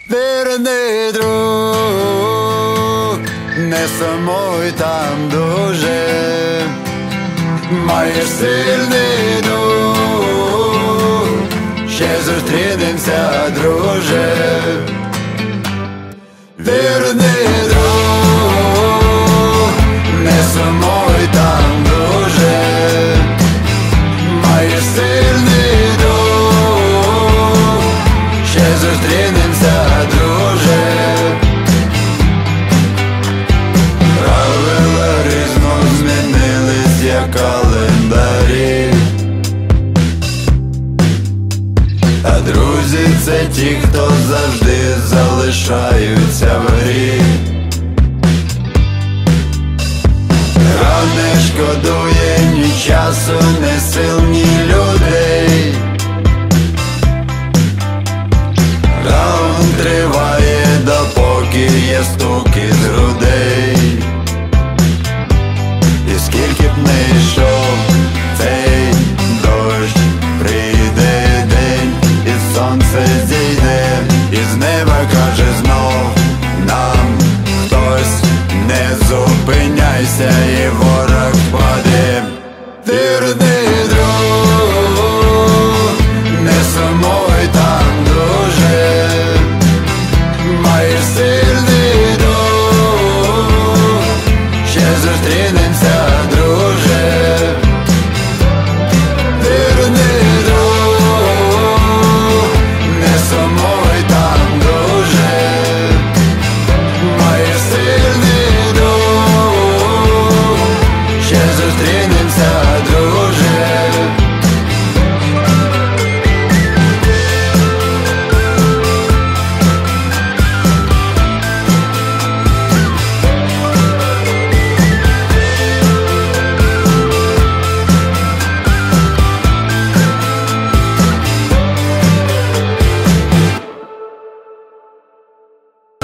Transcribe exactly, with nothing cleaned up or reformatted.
Вірний друг, не сумуй там дуже, маєш сильний дух, ще зустрінемося, друже. Вірний друг, не сумуй там дуже, маєш сильний дух, ще зустрінемося, друже. Правила різно змінились, як календарі, а друзі — це ті, хто завжди залишаються в грі. Гра не шкодує ні часу, ні сил, ні людей. Раунд триває, допоки є стук із грудей. І скільки б не йшов цей дощ, прийде день, і сонце зійде, і з неба каже